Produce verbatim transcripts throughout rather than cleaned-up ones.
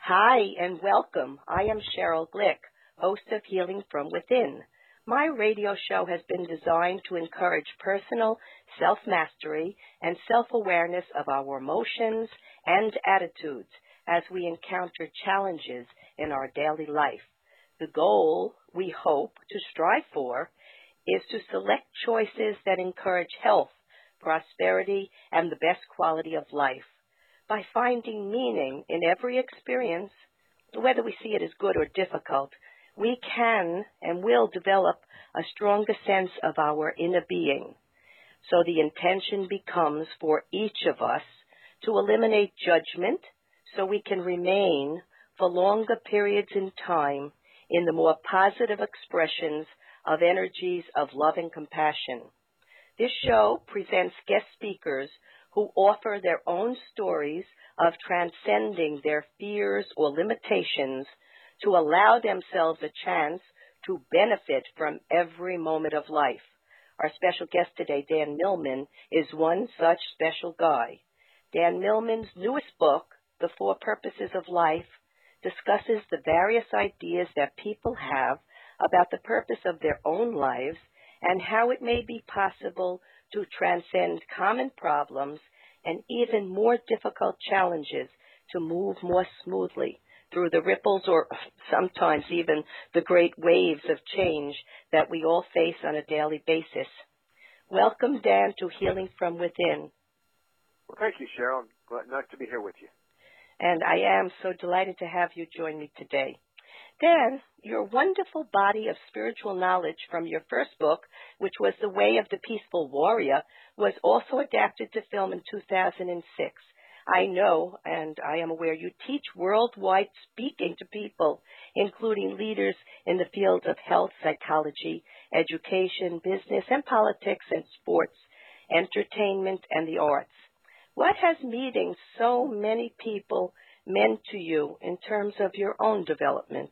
Hi and welcome. I am Cheryl Glick, host of Healing from Within. My radio show has been designed to encourage personal self-mastery and self-awareness of our emotions and attitudes as we encounter challenges in our daily life. The goal, we hope, to strive for is to select choices that encourage health, prosperity, and the best quality of life. By finding meaning in every experience, whether we see it as good or difficult, we can and will develop a stronger sense of our inner being. So the intention becomes for each of us to eliminate judgment so we can remain for longer periods in time in the more positive expressions of energies of love and compassion. This show presents guest speakers who offer their own stories of transcending their fears or limitations to allow themselves a chance to benefit from every moment of life. Our special guest today, Dan Millman, is one such special guy. Dan Millman's newest book, The Four Purposes of Life, discusses the various ideas that people have about the purpose of their own lives and how it may be possible to transcend common problems and even more difficult challenges to move more smoothly through the ripples or sometimes even the great waves of change that we all face on a daily basis. Welcome, Dan, to Healing from Within. Well, thank you, Cheryl. Glad, nice to be here with you. And I am so delighted to have you join me today. Dan, your wonderful body of spiritual knowledge from your first book, which was The Way of the Peaceful Warrior, was also adapted to film in two thousand six. I know, and I am aware, you teach worldwide speaking to people, including leaders in the fields of health, psychology, education, business, and politics and sports, entertainment, and the arts. What has meeting so many people meant to you in terms of your own development?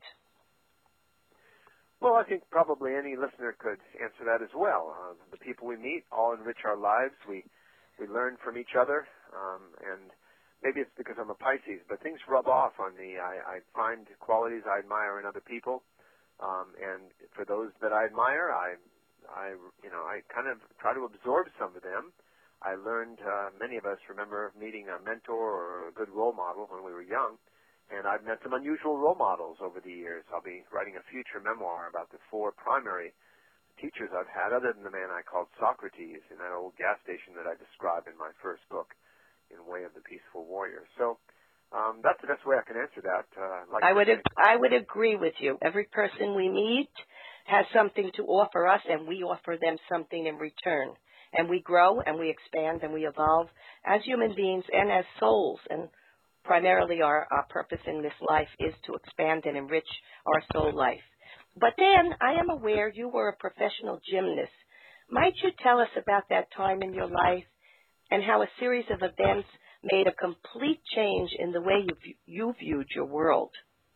Well, I think probably any listener could answer that as well. Uh, the people we meet all enrich our lives. We we learn from each other, um, and maybe it's because I'm a Pisces, but things rub off on me. I, I find qualities I admire in other people, um, and for those that I admire, I, I, you know, I kind of try to absorb some of them. I learned, uh, many of us remember meeting a mentor or a good role model when we were young. And I've met some unusual role models over the years. I'll be writing a future memoir about the four primary teachers I've had, other than the man I called Socrates in that old gas station that I described in my first book, In Way of the Peaceful Warrior. So um, that's the best way I can answer that. Uh, like I would ag- I would agree with you. Every person we meet has something to offer us, and we offer them something in return. And we grow, and we expand, and we evolve as human beings and as souls. And primarily our, our purpose in this life is to expand and enrich our soul life. But then I am aware you were a professional gymnast. Might you tell us about that time in your life and how a series of events made a complete change in the way you, you viewed your world?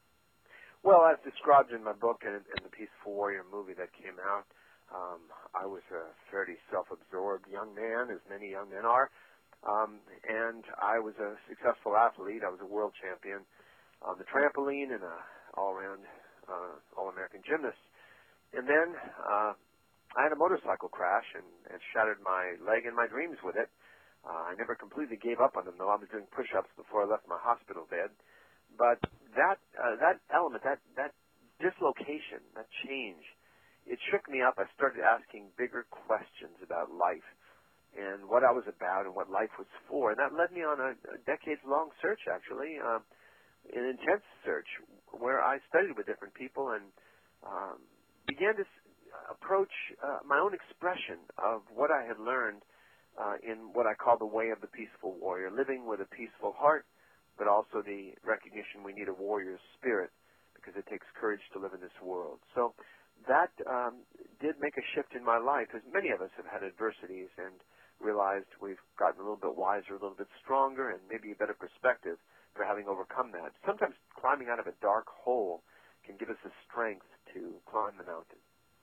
Well, as described in my book and in the Peaceful Warrior movie that came out, um, I was a fairly self-absorbed young man, as many young men are. Um, and I was a successful athlete. I was a world champion on the trampoline and a all-around uh, all-American gymnast. And then uh, I had a motorcycle crash and, and shattered my leg and my dreams with it. Uh, I never completely gave up on them, though. I was doing push-ups before I left my hospital bed. But that uh, that element, that, that dislocation, that change, it shook me up. I started asking bigger questions about life and what I was about and what life was for. And that led me on a, a decades-long search, actually, uh, an intense search where I studied with different people and um, began to s- approach uh, my own expression of what I had learned uh, in what I call the way of the peaceful warrior, living with a peaceful heart, but also the recognition we need a warrior's spirit because it takes courage to live in this world. So that um, did make a shift in my life, as many of us have had adversities and realized we've gotten a little bit wiser, a little bit stronger, and maybe a better perspective for having overcome that. Sometimes climbing out of a dark hole can give us the strength to climb the mountain.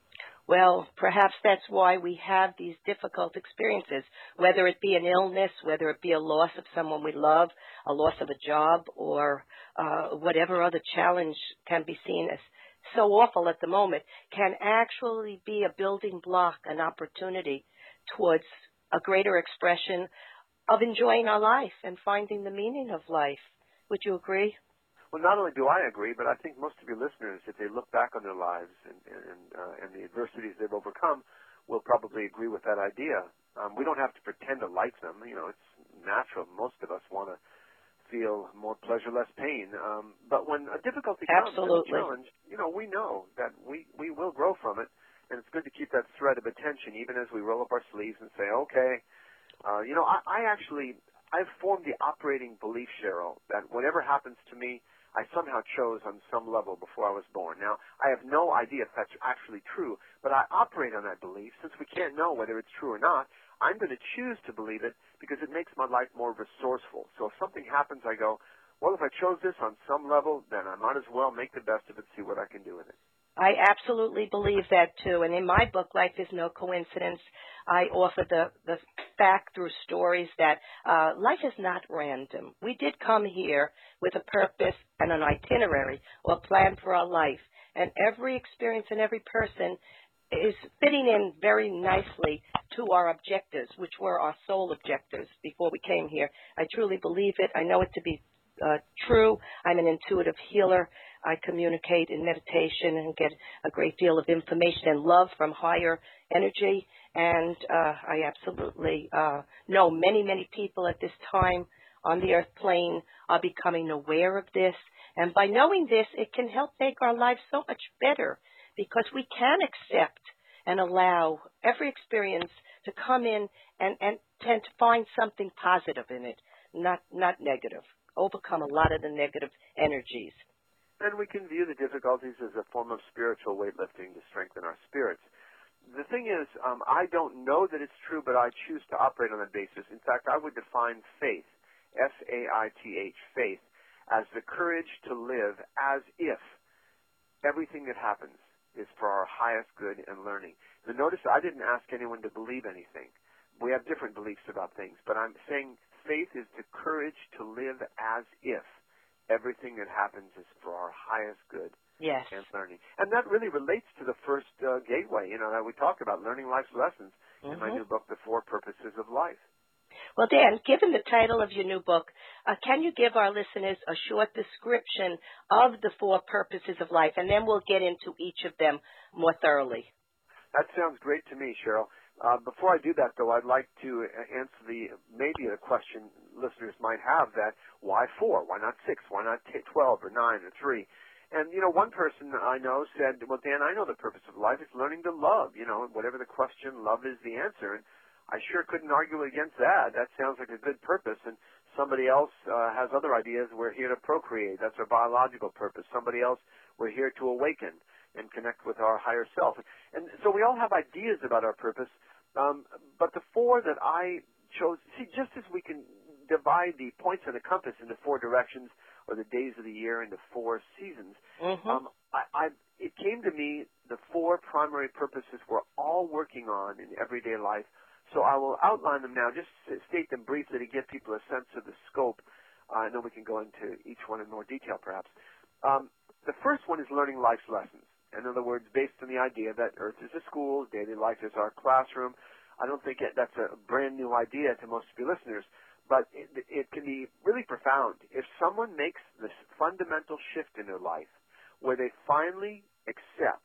Well, perhaps that's why we have these difficult experiences, whether it be an illness, whether it be a loss of someone we love, a loss of a job, or uh, whatever other challenge can be seen as so awful at the moment, can actually be a building block, an opportunity towards a greater expression of enjoying our life and finding the meaning of life. Would you agree? Well, not only do I agree, but I think most of your listeners, if they look back on their lives and and, uh, and the adversities they've overcome, will probably agree with that idea. Um, we don't have to pretend to like them. You know, it's natural. Most of us want to feel more pleasure, less pain. Um, but when a difficulty comes, and a challenge, you know, we know that we, we will grow from it, and it's good to keep that thread of attention, even as we roll up our sleeves and say, okay, uh, you know, I, I actually, I've formed the operating belief, Cheryl, that whatever happens to me, I somehow chose on some level before I was born. Now, I have no idea if that's actually true, but I operate on that belief. Since we can't know whether it's true or not, I'm going to choose to believe it because it makes my life more resourceful. So if something happens, I go, well, if I chose this on some level, then I might as well make the best of it, see what I can do with it. I absolutely believe that, too. And in my book, Life is No Coincidence, I offer the, the fact through stories that uh, life is not random. We did come here with a purpose and an itinerary or plan for our life. And every experience and every person is fitting in very nicely to our objectives, which were our soul objectives before we came here. I truly believe it. I know it to be uh, true. I'm an intuitive healer. I communicate in meditation and get a great deal of information and love from higher energy. And uh, I absolutely uh, know many, many people at this time on the earth plane are becoming aware of this. And by knowing this, it can help make our lives so much better because we can accept and allow every experience to come in and, and tend to find something positive in it, not, not negative, overcome a lot of the negative energies. And we can view the difficulties as a form of spiritual weightlifting to strengthen our spirits. The thing is, um, I don't know that it's true, but I choose to operate on that basis. In fact, I would define faith, F A I T H, faith, as the courage to live as if everything that happens is for our highest good and learning. Now, notice I didn't ask anyone to believe anything. We have different beliefs about things, but I'm saying faith is the courage to live as if everything that happens is for our highest good yes. and learning. And that really relates to the first uh, gateway, you know, that we talk about, learning life's lessons, mm-hmm. in my new book, The Four Purposes of Life. Well, Dan, given the title of your new book, uh, can you give our listeners a short description of the four purposes of life, and then we'll get into each of them more thoroughly. That sounds great to me, Cheryl. Uh, before I do that, though, I'd like to answer the maybe a question listeners might have that why four? Why not six? Why not twelve or nine or three? And, you know, one person I know said, well, Dan, I know the purpose of life is learning to love. You know, whatever the question, love is the answer. And I sure couldn't argue against that. That sounds like a good purpose. And somebody else uh, has other ideas. We're here to procreate. That's our biological purpose. Somebody else, we're here to awaken and connect with our higher self. And so we all have ideas about our purpose. Um, but the four that I chose, see, just as we can divide the points of the compass into four directions or the days of the year into four seasons, mm-hmm. um, I, I, it came to me the four primary purposes we're all working on in everyday life. So I will outline them now, just state them briefly to give people a sense of the scope. Uh, and then we can go into each one in more detail, perhaps. Um, the first one is learning life's lessons. In other words, based on the idea that Earth is a school, daily life is our classroom. I don't think it, that's a brand new idea to most of your listeners, but it, it can be really profound. If someone makes this fundamental shift in their life where they finally accept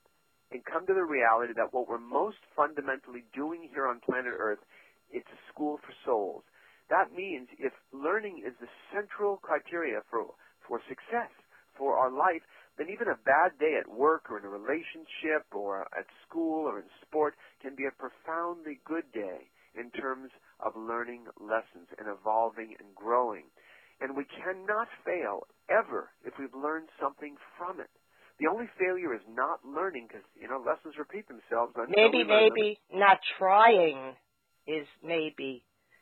and come to the reality that what we're most fundamentally doing here on planet Earth, it's a school for souls. That means if learning is the central criteria for, for success, for our life, then even a bad day at work or in a relationship or at school or in sport can be a profoundly good day in terms of learning lessons and evolving and growing. And we cannot fail ever if we've learned something from it. The only failure is not learning because, you know, lessons repeat themselves. Maybe, maybe not trying is maybe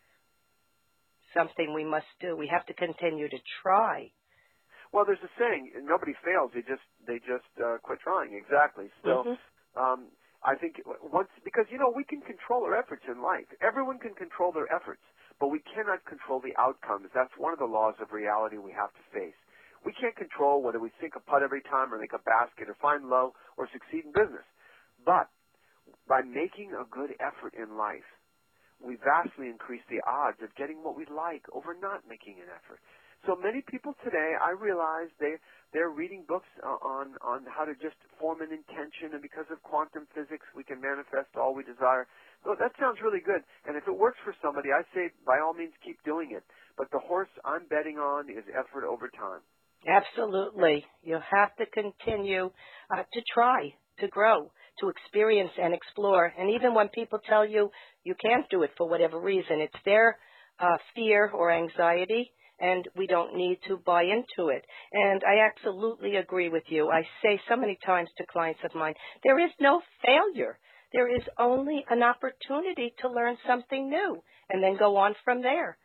something we must do. We have to continue to try. Well, there's a saying, nobody fails, they just they just uh, quit trying. Exactly. So mm-hmm. um, I think once, because, you know, we can control our efforts in life. Everyone can control their efforts, but we cannot control the outcomes. That's one of the laws of reality we have to face. We can't control whether we sink a putt every time or make a basket or find low or succeed in business. But by making a good effort in life, we vastly increase the odds of getting what we like over not making an effort. So many people today, I realize they, they're reading books on, on how to just form an intention, and because of quantum physics, we can manifest all we desire. So that sounds really good. And if it works for somebody, I say by all means keep doing it. But the horse I'm betting on is effort over time. Absolutely. You have to continue uh, to try, to grow, to experience and explore. And even when people tell you you can't do it for whatever reason, it's their uh, fear or anxiety, and we don't need to buy into it. And I absolutely agree with you. I say so many times to clients of mine, there is no failure. There is only an opportunity to learn something new and then go on from there.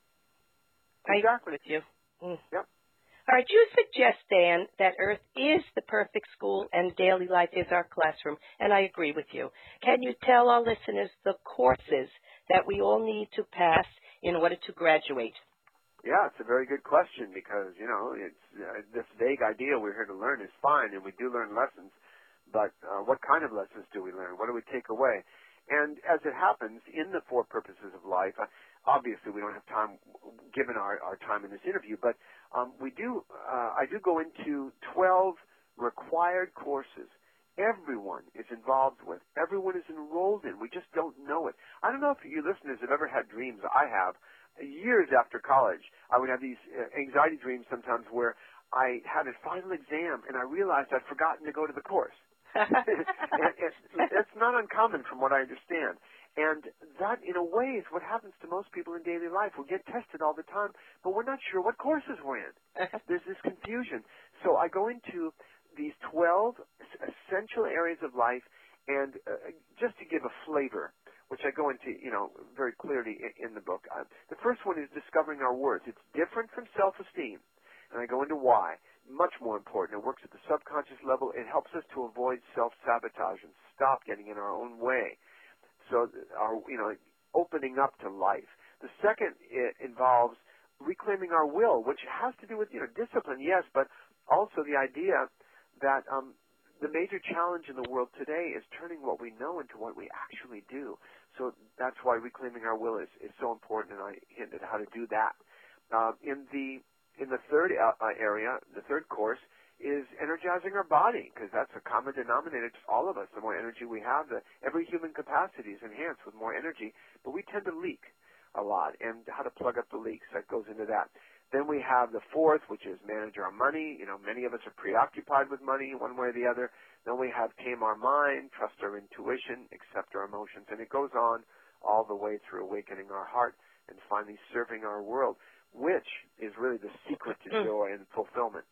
Exactly. I agree with you. Mm. Yep. All right, you suggest, Dan, that Earth is the perfect school and daily life is our classroom, and I agree with you. Can you tell our listeners the courses that we all need to pass in order to graduate? Yeah, it's a very good question because, you know, it's uh, this vague idea we're here to learn is fine, and we do learn lessons, but uh, what kind of lessons do we learn? What do we take away? And as it happens, in the four purposes of life, uh, obviously we don't have time, given our, our time in this interview, but um, we do. Uh, I do go into twelve required courses everyone is involved with, everyone is enrolled in. We just don't know it. I don't know if you listeners have ever had dreams. I have. Years after college, I would have these uh, anxiety dreams sometimes where I had a final exam and I realized I'd forgotten to go to the course. and it's, it's not uncommon from what I understand. And that, in a way, is what happens to most people in daily life. We get tested all the time, but we're not sure what courses we're in. There's this confusion. So I go into these twelve essential areas of life, and uh, just to give a flavor, which I go into, you know, very clearly in, in the book. Uh, the first one is discovering our worth. It's different from self-esteem, and I go into why. Much more important. It works at the subconscious level. It helps us to avoid self-sabotage and stop getting in our own way. So, our, you know, opening up to life. The second it involves reclaiming our will, which has to do with, you know, discipline, yes, but also the idea that um, the major challenge in the world today is turning what we know into what we actually do. So that's why reclaiming our will is, is so important, and I hinted how to do that. Uh, in the in the third uh, area, the third course, is energizing our body, because that's a common denominator to all of us. The more energy we have, the, every human capacity is enhanced with more energy, but we tend to leak a lot, and how to plug up the leaks, that goes into that. Then we have the fourth, which is manage our money. You know, many of us are preoccupied with money one way or the other. Then we have tame our mind, trust our intuition, accept our emotions. And it goes on all the way through awakening our heart and finally serving our world, which is really the secret to joy and fulfillment.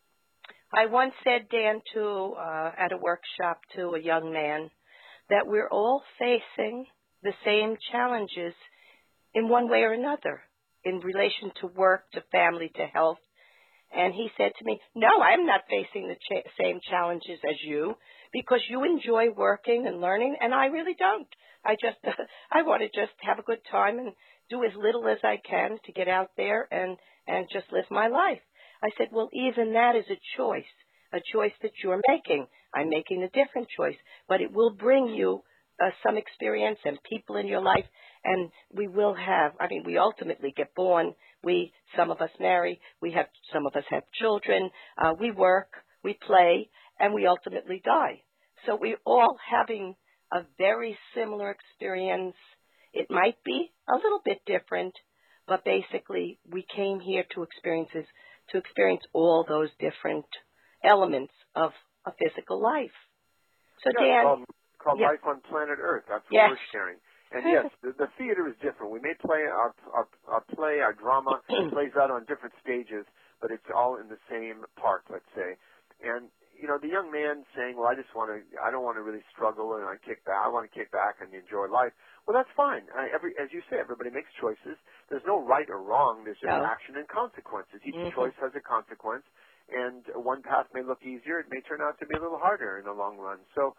I once said, Dan, to uh, at a workshop to a young man, that we're all facing the same challenges in one way or another, in relation to work, to family, to health. And he said to me, no, I'm not facing the cha- same challenges as you, because you enjoy working and learning, and I really don't. I just, I want to just have a good time and do as little as I can to get out there and, and just live my life. I said, well, even that is a choice, a choice that you're making. I'm making a different choice, but it will bring you uh, some experience and people in your life, and we will have, I mean, we ultimately get born. We, some of us marry. We have, some of us have children. Uh, we work, we play, and we ultimately die. So we're all having a very similar experience. It might be a little bit different, but basically we came here to experiences, to experience all those different elements of a physical life. So, yeah, Dan, called, called yeah. Life on Planet Earth. That's what yes. we're sharing. And yes, the, the theater is different. We may play our, our our play, our drama plays out on different stages, but it's all in the same park, let's say. And you know, the young man saying, "Well, I just want to, I don't want to really struggle, and I kick back. I want to kick back and enjoy life." Well, that's fine. I, every, as you say, everybody makes choices. There's no right or wrong. There's just no. action and consequences. Each mm-hmm. choice has a consequence, and one path may look easier. It may turn out to be a little harder in the long run. So,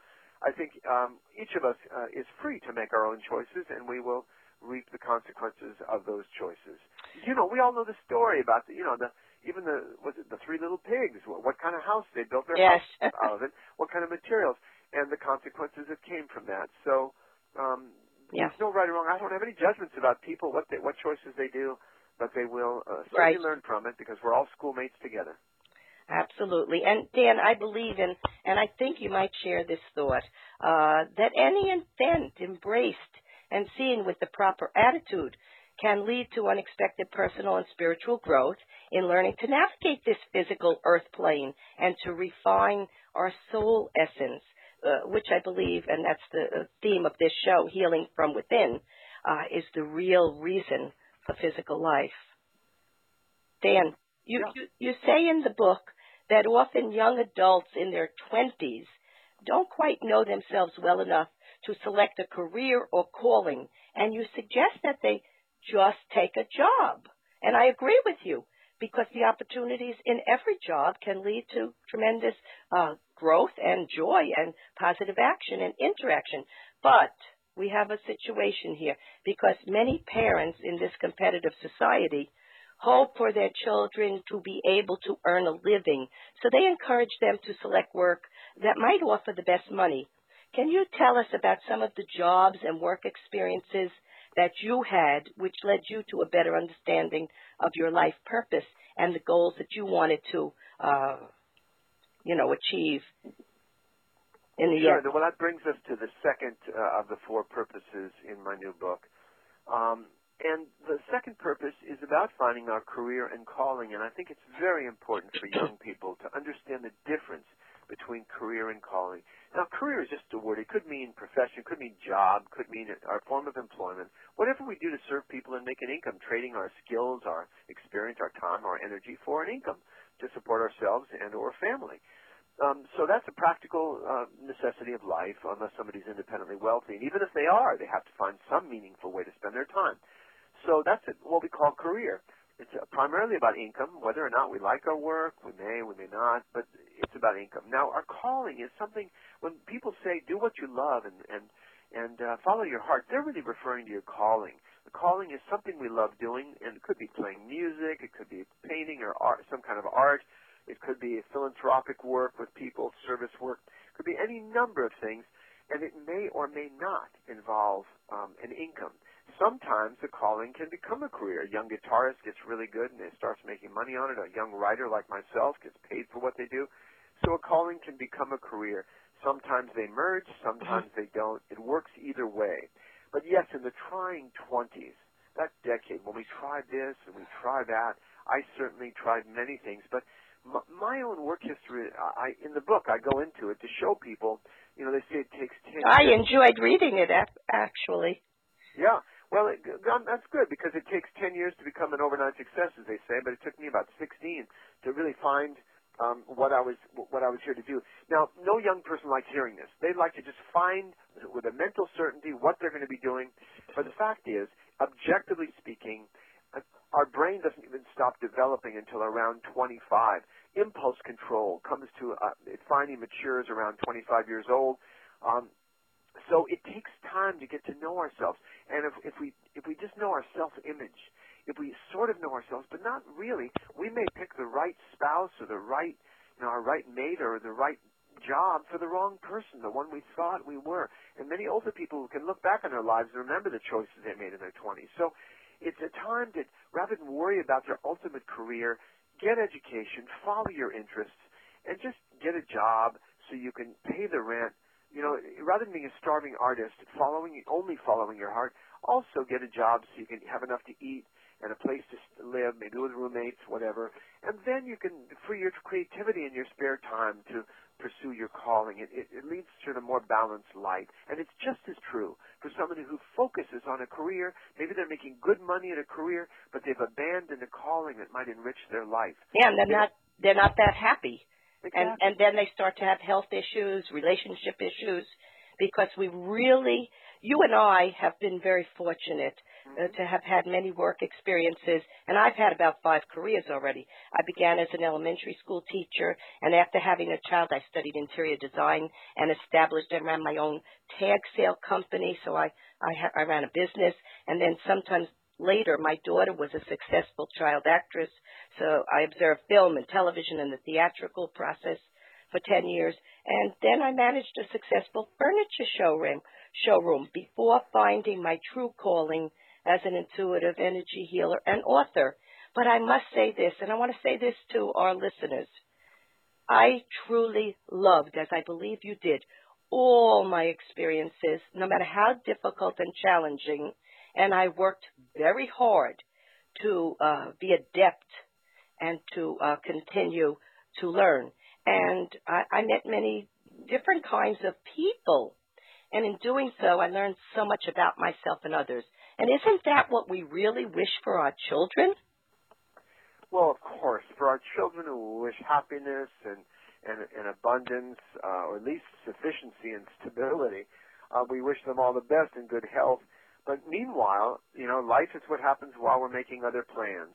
I think um, each of us uh, is free to make our own choices, and we will reap the consequences of those choices. You know, we all know the story about the, you know, the even the was it the three little pigs? What, what kind of house they built their Yes. house out of it? What kind of materials, and the consequences that came from that. So um, Yeah. there's no right or wrong. I don't have any judgments about people, what they, what choices they do, but they will uh, Right. certainly learn from it because we're all schoolmates together. Absolutely. And Dan, I believe in, and I think you might share this thought, uh, that any event embraced and seen with the proper attitude can lead to unexpected personal and spiritual growth in learning to navigate this physical earth plane and to refine our soul essence, uh, which I believe, and that's the theme of this show, Healing from Within, uh, is the real reason for physical life. Dan, you, Yeah. you, you say in the book that often young adults in their twenties don't quite know themselves well enough to select a career or calling, and you suggest that they just take a job. And I agree with you, because the opportunities in every job can lead to tremendous uh, growth and joy and positive action and interaction. But we have a situation here, because many parents in this competitive society hope for their children to be able to earn a living, so they encourage them to select work that might offer the best money. Can you tell us about some of the jobs and work experiences that you had, which led you to a better understanding of your life purpose and the goals that you wanted to, uh, you know, achieve in the Sure. end? Well, that brings us to the second uh, of the four purposes in my new book. Um, and the second purpose is about finding our career and calling, and I think it's very important for young people to understand the difference between career and calling. Now, career is just a word. It could mean profession, could mean job, could mean our form of employment. Whatever we do to serve people and make an income, trading our skills, our experience, our time, our energy for an income to support ourselves and or family. Um, so that's a practical uh, necessity of life unless somebody's independently wealthy. And even if they are, they have to find some meaningful way to spend their time. So that's what we call career. It's primarily about income, whether or not we like our work, we may, we may not, but it's about income. Now, our calling is something, when people say do what you love and, and, and uh, follow your heart, they're really referring to your calling. The calling is something we love doing, and it could be playing music, it could be painting or art, some kind of art, it could be philanthropic work with people, service work, it could be any number of things, and it may or may not involve um, an income. Sometimes the calling can become a career. A young guitarist gets really good and they starts making money on it. A young writer like myself gets paid for what they do. So a calling can become a career. Sometimes they merge, sometimes they don't. It works either way. But yes, in the trying twenties, that decade, when we tried this and we tried that, I certainly tried many things. But my, my own work history, I, in the book, I go into it to show people, you know, they say it takes ten years. I enjoyed reading it, actually. Yeah. Well, it, that's good because it takes ten years to become an overnight success, as they say, but it took me about sixteen to really find um, what I was what I was here to do. Now, no young person likes hearing this. They'd like to just find with a mental certainty what they're going to be doing. But the fact is, objectively speaking, our brain doesn't even stop developing until around twenty-five. Impulse control comes to uh, it finally matures around twenty-five years old. Um, So it takes time to get to know ourselves. And if, if we if we just know our self-image, if we sort of know ourselves, but not really, we may pick the right spouse or the right, you know, our right mate or the right job for the wrong person, the one we thought we were. And many older people can look back on their lives and remember the choices they made in their twenties. So it's a time to, rather than worry about their ultimate career, get education, follow your interests, and just get a job so you can pay the rent. You know, rather than being a starving artist, following only following your heart, also get a job so you can have enough to eat and a place to live, maybe with roommates, whatever. And then you can free your creativity in your spare time to pursue your calling. It, it, it leads to a more balanced life. And it's just as true for somebody who focuses on a career. Maybe they're making good money in a career, but they've abandoned a calling that might enrich their life. Yeah, and they're not they're not that happy. Exactly. And and then they start to have health issues, relationship issues, because we really, you and I have been very fortunate uh, to have had many work experiences, and I've had about five careers already. I began as an elementary school teacher, and after having a child, I studied interior design and established and ran my own tag sale company, so I, I, ha- I ran a business, and then sometimes later, my daughter was a successful child actress, so I observed film and television and the theatrical process for ten years, and then I managed a successful furniture showroom, showroom before finding my true calling as an intuitive energy healer and author. But I must say this, and I want to say this to our listeners. I truly loved, as I believe you did, all my experiences, no matter how difficult and challenging, and I worked very hard to uh, be adept and to uh, continue to learn. And I, I met many different kinds of people. And in doing so, I learned so much about myself and others. And isn't that what we really wish for our children? Well, of course, for our children who wish happiness and, and, and abundance, uh, or at least sufficiency and stability, uh, we wish them all the best and good health. But meanwhile, you know, life is what happens while we're making other plans.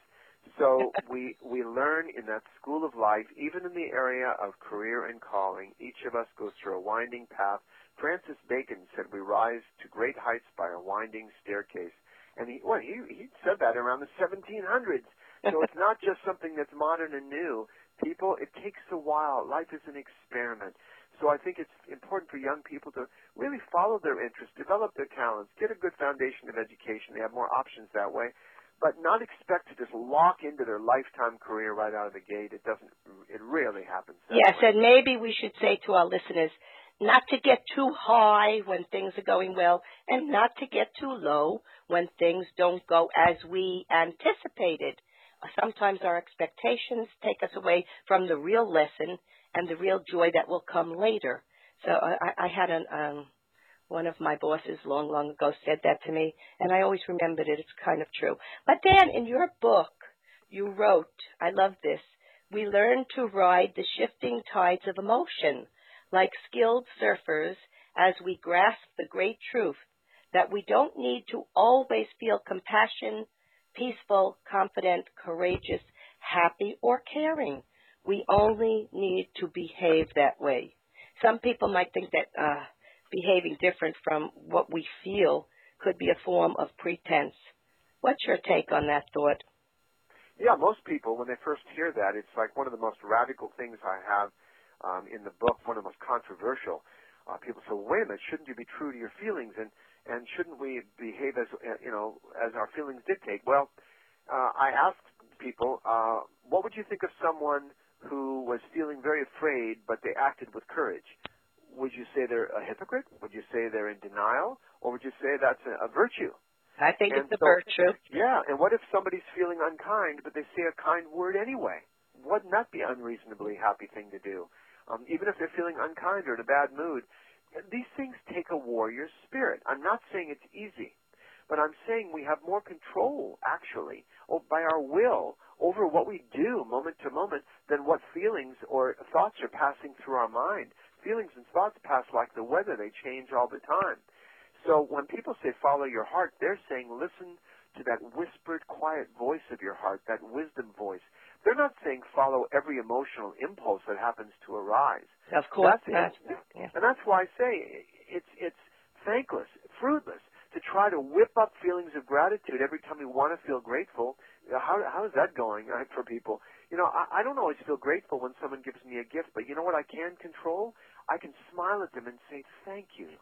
So we we learn in that school of life, even in the area of career and calling, each of us goes through a winding path. Francis Bacon said we rise to great heights by a winding staircase. And he, well, he, he said that around the seventeen hundreds. So it's not just something that's modern and new. People, it takes a while. Life is an experiment. So I think it's important for young people to really follow their interests, develop their talents, get a good foundation of education. They have more options that way, but not expect to just lock into their lifetime career right out of the gate. It doesn't, it rarely happens that Yes, way. and maybe we should say to our listeners not to get too high when things are going well and not to get too low when things don't go as we anticipated. Sometimes our expectations take us away from the real lesson and the real joy that will come later. So I, I had an, um, one of my bosses long, long ago said that to me, and I always remembered it. It's kind of true. But Dan, in your book, you wrote, I love this, we learn to ride the shifting tides of emotion like skilled surfers as we grasp the great truth that we don't need to always feel compassion, peaceful, confident, courageous, happy, or caring. We only need to behave that way. Some people might think that uh, behaving different from what we feel could be a form of pretense. What's your take on that thought? Yeah, most people, when they first hear that, it's like one of the most radical things I have um, in the book, one of the most controversial. Uh, people say, well, wait a minute, shouldn't you be true to your feelings, and, and shouldn't we behave as, uh, you know, as our feelings dictate? Well, uh, I asked people, uh, what would you think of someone who was feeling very afraid, but they acted with courage? Would you say they're a hypocrite? Would you say they're in denial? Or would you say that's a, a virtue? I think and it's a so, virtue. Yeah, and what if somebody's feeling unkind, but they say a kind word anyway? Wouldn't that be an unreasonably happy thing to do? Um, even if they're feeling unkind or in a bad mood, these things take a warrior's spirit. I'm not saying it's easy, but I'm saying we have more control, actually, by our will over what we do moment to moment than what feelings or thoughts are passing through our mind. Feelings and thoughts pass like the weather. They change all the time. So when people say follow your heart, they're saying listen to that whispered, quiet voice of your heart, that wisdom voice. They're not saying follow every emotional impulse that happens to arise. Of course that's, not. Yeah. And that's why I say it's it's thankless, fruitless, to try to whip up feelings of gratitude every time we want to feel grateful. How how is that going uh, for people? You know, I, I don't always feel grateful when someone gives me a gift, but you know what I can control? I can smile at them and say thank you.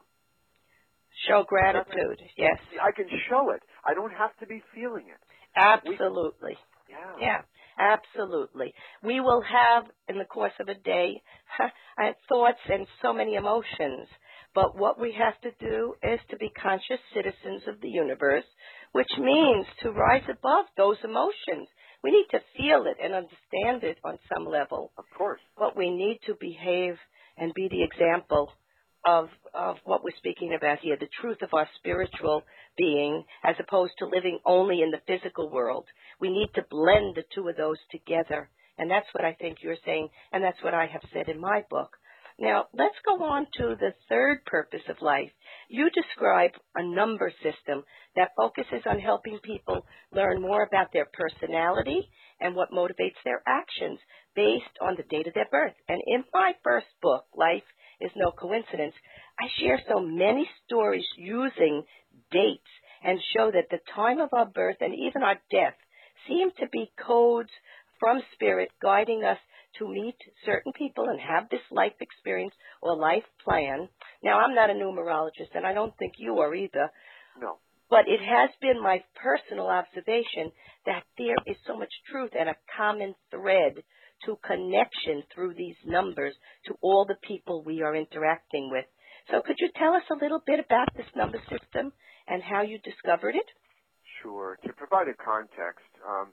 Show gratitude, yes. I can show it. I don't have to be feeling it. Absolutely. We, yeah. Yeah, absolutely. We will have, in the course of a day, thoughts and so many emotions. But what we have to do is to be conscious citizens of the universe, which means to rise above those emotions. We need to feel it and understand it on some level. Of course. But we need to behave and be the example of of what we're speaking about here, the truth of our spiritual being, as opposed to living only in the physical world. We need to blend the two of those together. And that's what I think you're saying, and that's what I have said in my book. Now, let's go on to the third purpose of life. You describe a number system that focuses on helping people learn more about their personality and what motivates their actions based on the date of their birth. And in my first book, Life is No Coincidence, I share so many stories using dates and show that the time of our birth and even our death seem to be codes from Spirit guiding us to meet certain people and have this life experience or life plan. Now, I'm not a numerologist, and I don't think you are either. No. But it has been my personal observation that there is so much truth and a common thread to connection through these numbers to all the people we are interacting with. So could you tell us a little bit about this number system and how you discovered it? Sure. To provide a context, um,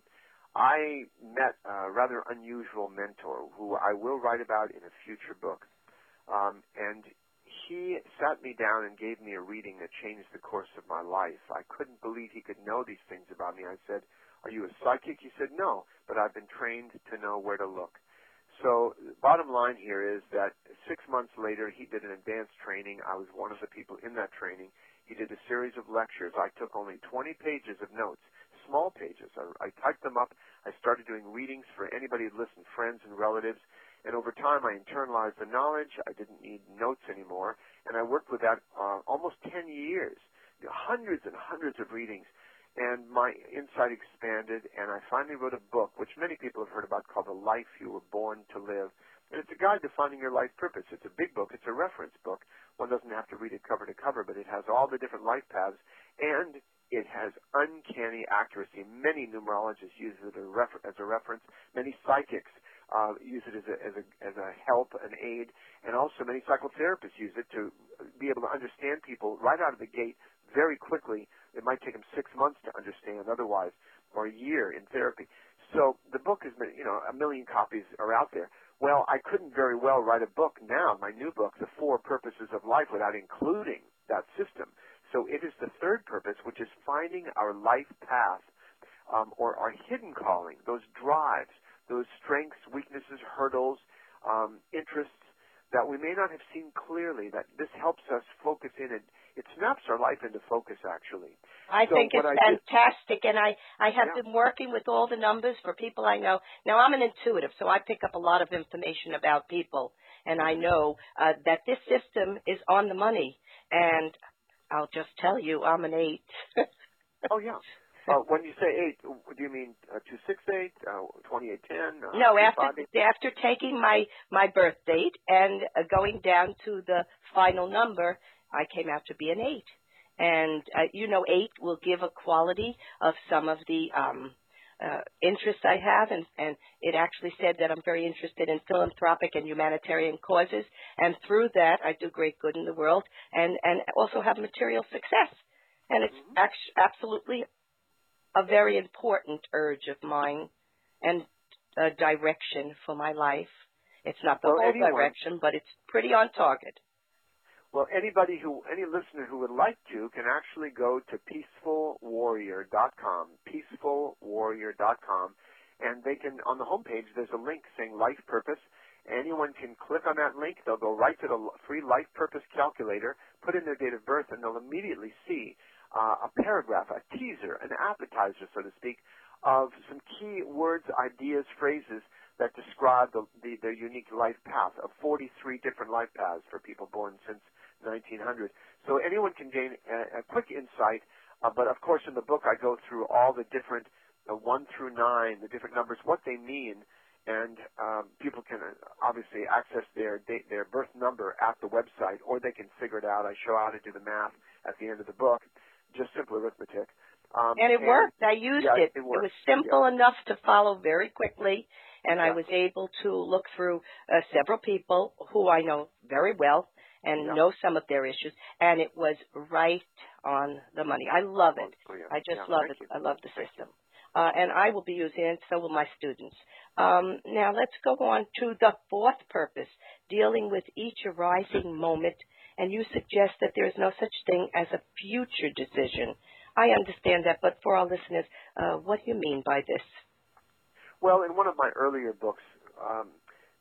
I met a rather unusual mentor who I will write about in a future book. Um, and he sat me down and gave me a reading that changed the course of my life. I couldn't believe he could know these things about me. I said, "Are you a psychic?" He said, "No, but I've been trained to know where to look." So the bottom line here is that six months later, he did an advanced training. I was one of the people in that training. He did a series of lectures. I took only twenty pages of notes, small pages. I, I typed them up. I started doing readings for anybody who'd listen, friends and relatives. And over time, I internalized the knowledge. I didn't need notes anymore. And I worked with that uh, almost ten years, you know, hundreds and hundreds of readings. And my insight expanded, and I finally wrote a book, which many people have heard about, called The Life You Were Born to Live. And it's a guide to finding your life purpose. It's a big book. It's a reference book. One doesn't have to read it cover to cover, but it has all the different life paths, and it has uncanny accuracy. Many numerologists use it as a, refer- as a reference. Many psychics uh, use it as a, as, a, as a help, an aid, and also many psychotherapists use it to be able to understand people right out of the gate very quickly. It might take them six months to understand otherwise, or a year in therapy. So the book has been, you know, a million copies are out there. Well, I couldn't very well write a book now, my new book, The Four Purposes of Life, without including that system. So it is the third purpose, which is finding our life path, um, or our hidden calling, those drives, those strengths, weaknesses, hurdles, um, interests that we may not have seen clearly, that this helps us focus in, and it snaps our life into focus, actually. I so think it's I fantastic, did, and I, I have yeah. been working with all the numbers for people I know. Now, I'm an intuitive, so I pick up a lot of information about people, and I know uh, that this system is on the money, and I'll just tell you, I'm an eight. Oh, yeah. Uh, when you say eight, do you mean uh, two six eight, uh, twenty-eight ten? Uh, no, after after taking my, my birth date and uh, going down to the final number, I came out to be an eight. And, uh, you know, eight will give a quality of some of the um, uh, interests I have, and, and it actually said that I'm very interested in philanthropic and humanitarian causes, and through that I do great good in the world and, and also have material success. And it's mm-hmm. act- absolutely a very important urge of mine and uh, direction for my life. It's not the well, whole anyone, direction, but it's pretty on target. Well, anybody who, any listener who would like to can actually go to peaceful warrior dot com, peaceful warrior dot com, and they can, on the homepage, there's a link saying Life Purpose. Anyone can click on that link. They'll go right to the free Life Purpose calculator, put in their date of birth, and they'll immediately see uh, a paragraph, a teaser, an appetizer, so to speak, of some key words, ideas, phrases that describe the, the, their unique life path of forty-three different life paths for people born since nineteen hundred. So anyone can gain a, a quick insight, uh, but of course in the book I go through all the different, uh, one through nine, the different numbers, what they mean, and um, people can uh, obviously access their date, their birth number at the website, or they can figure it out. I show how to do the math at the end of the book, just simple arithmetic. Um, and it and, worked. I used yeah, it. It, It worked. was simple yeah. enough to follow very quickly, and yeah. I was able to look through uh, several people who I know very well and yeah. know some of their issues, and it was right on the money. I love it. Oh, yeah. I just yeah. love Thank it. you. I love the Thank system. Uh, and I will be using it, so will my students. Um, now let's go on to the fourth purpose, dealing with each arising moment, and you suggest that there is no such thing as a future decision. I understand that, but for our listeners, uh, what do you mean by this? Well, in one of my earlier books, um,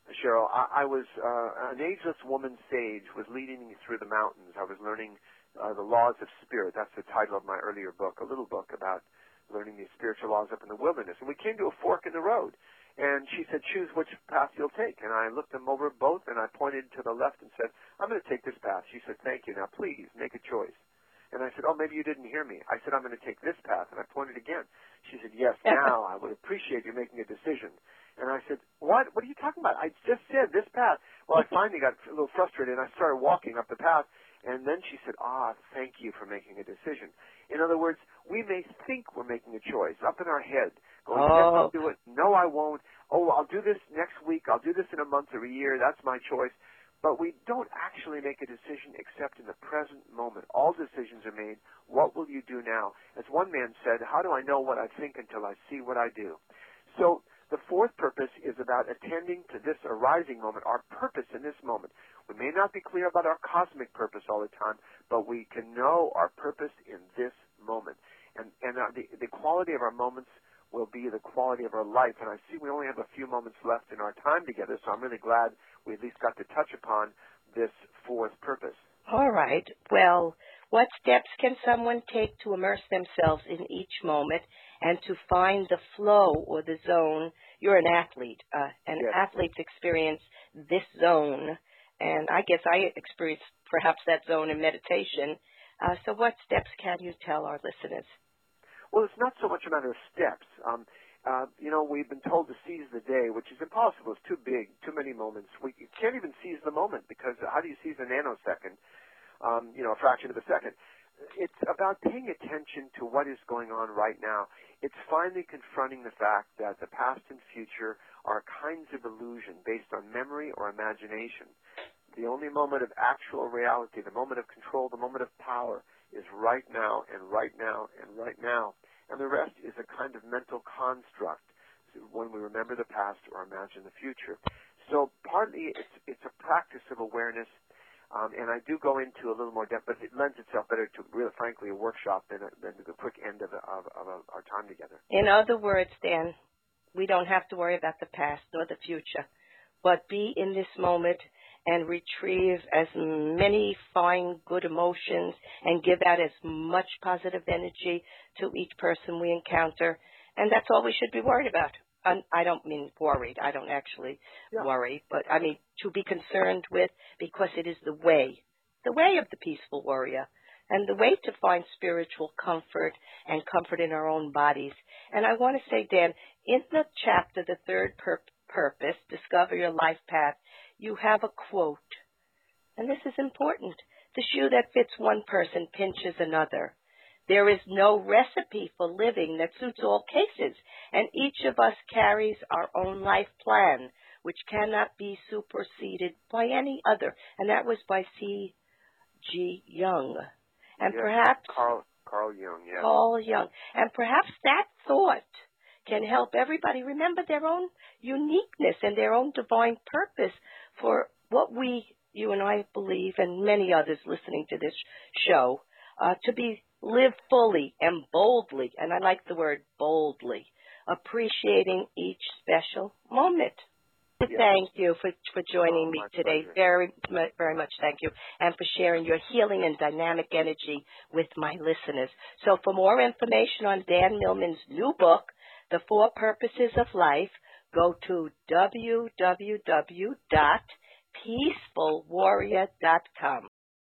Cheryl, I, I was uh, an ageless woman sage was leading me through the mountains. I was learning uh, the laws of spirit. That's the title of my earlier book, a little book about learning these spiritual laws up in the wilderness. And we came to a fork in the road. And she said, choose which path you'll take. And I looked them over both, and I pointed to the left and said, I'm going to take this path. She said, thank you. Now, please, make a choice. And I said, oh, maybe you didn't hear me. I said, I'm going to take this path. And I pointed again. She said, yes, now I would appreciate you making a decision. And I said, what? What are you talking about? I just said this path. Well, I finally got a little frustrated, and I started walking up the path. And then she said, ah, thank you for making a decision. In other words, we may think we're making a choice up in our head, going, oh. yes, I'll do it. No, I won't. Oh, I'll do this next week. I'll do this in a month or a year. That's my choice. But we don't actually make a decision except in the present moment. All decisions are made. What will you do now? As one man said, how do I know what I think until I see what I do? So the fourth purpose is about attending to this arising moment, our purpose in this moment. We may not be clear about our cosmic purpose all the time, but we can know our purpose in this moment. And, and uh, the, the quality of our moments will be the quality of our life. And I see we only have a few moments left in our time together, so I'm really glad we at least got to touch upon this fourth purpose. All right. Well, what steps can someone take to immerse themselves in each moment and to find the flow or the zone? You're an athlete, uh, and yes. athletes experience this zone, and I guess I experienced perhaps that zone in meditation. Uh, so what steps can you tell our listeners? Well, it's not so much a matter of steps. Um, uh, you know, we've been told to seize the day, which is impossible. It's too big, too many moments. We can't even seize the moment because how do you seize a nanosecond, um, you know, a fraction of a second? It's about paying attention to what is going on right now. It's finally confronting the fact that the past and future are kinds of illusion based on memory or imagination. The only moment of actual reality, the moment of control, the moment of power is right now and right now and right now. And the rest is a kind of mental construct when we remember the past or imagine the future. So partly it's, it's a practice of awareness, um, and I do go into a little more depth, but it lends itself better to, really frankly, a workshop than, a, than the quick end of, of, of our time together. In other words, Dan, we don't have to worry about the past nor the future, but be in this moment and retrieve as many fine, good emotions and give out as much positive energy to each person we encounter. And that's all we should be worried about. And I don't mean worried. I don't actually yeah. worry. But, I mean, to be concerned with, because it is the way, the way of the peaceful warrior, and the way to find spiritual comfort and comfort in our own bodies. And I want to say, Dan, in the chapter, the third pur- purpose, Discover Your Life Path, you have a quote, and this is important. The shoe that fits one person pinches another. There is no recipe for living that suits all cases, and each of us carries our own life plan, which cannot be superseded by any other. And that was by C G Jung. And yes. perhaps Carl, Carl Jung, yeah. Carl Jung. And perhaps that thought can help everybody remember their own uniqueness and their own divine purpose for what we, you and I believe, and many others listening to this show, uh, to be live fully and boldly, and I like the word boldly, appreciating each special moment. Yes. Thank you for, for joining oh, me my today. pleasure. Very, very much thank you, and for sharing your healing and dynamic energy with my listeners. So for more information on Dan Millman's new book, The Four Purposes of Life, go to w w w dot peaceful warrior dot com.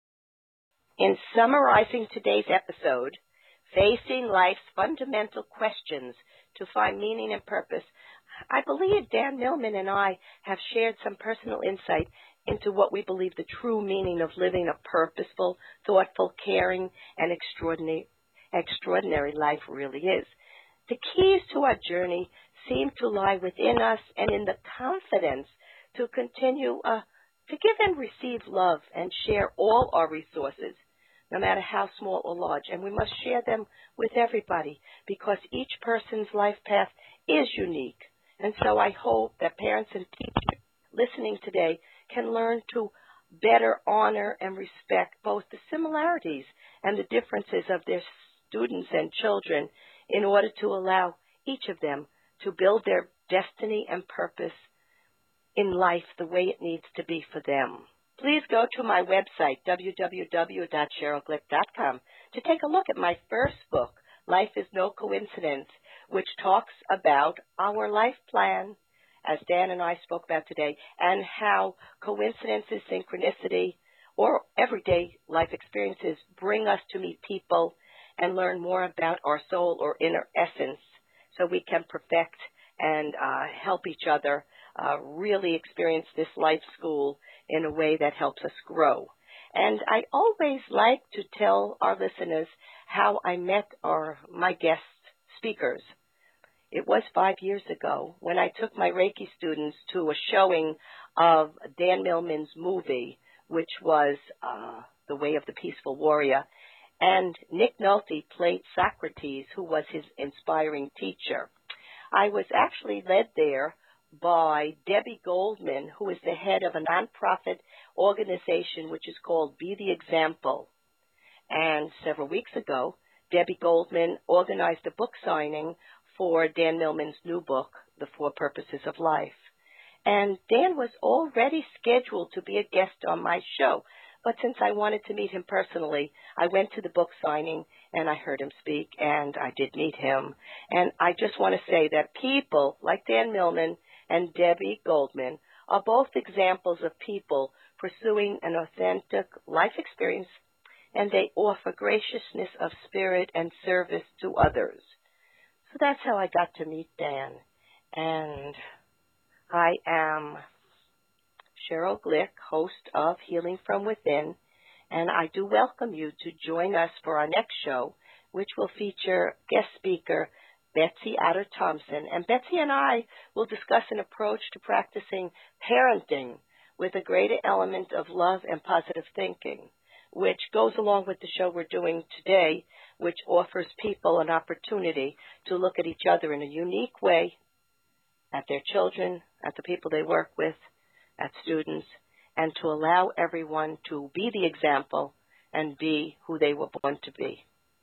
In summarizing today's episode, facing life's fundamental questions to find meaning and purpose, I believe Dan Millman and I have shared some personal insight into what we believe the true meaning of living a purposeful, thoughtful, caring, and extraordinary, extraordinary life really is. The keys to our journey seem to lie within us and in the confidence to continue uh, to give and receive love and share all our resources, no matter how small or large. And we must share them with everybody because each person's life path is unique. And so I hope that parents and teachers listening today can learn to better honor and respect both the similarities and the differences of their students and children in order to allow each of them to build their destiny and purpose in life the way it needs to be for them. Please go to my website, w w w dot cheryl glick dot com, to take a look at my first book, Life is No Coincidence, which talks about our life plan, as Dan and I spoke about today, and how coincidences, synchronicity, or everyday life experiences bring us to meet people and learn more about our soul or inner essence so we can perfect and uh, help each other uh, really experience this life school in a way that helps us grow. And I always like to tell our listeners how I met our my guest speakers. It was five years ago when I took my Reiki students to a showing of Dan Millman's movie, which was uh, The Way of the Peaceful Warrior. And Nick Nolte played Socrates, who was his inspiring teacher. I was actually led there by Debbie Goldman, who is the head of a nonprofit organization which is called Be the Example. And several weeks ago, Debbie Goldman organized a book signing for Dan Millman's new book, The Four Purposes of Life. And Dan was already scheduled to be a guest on my show, but since I wanted to meet him personally, I went to the book signing and I heard him speak, and I did meet him. And I just want to say that people like Dan Millman and Debbie Goldman are both examples of people pursuing an authentic life experience, and they offer graciousness of spirit and service to others. So that's how I got to meet Dan. And I am Cheryl Glick, host of Healing from Within, and I do welcome you to join us for our next show, which will feature guest speaker Betsy Atter Thompson. And Betsy and I will discuss an approach to practicing parenting with a greater element of love and positive thinking, which goes along with the show we're doing today, which offers people an opportunity to look at each other in a unique way, at their children, at the people they work with, at students, and to allow everyone to be the example and be who they were born to be.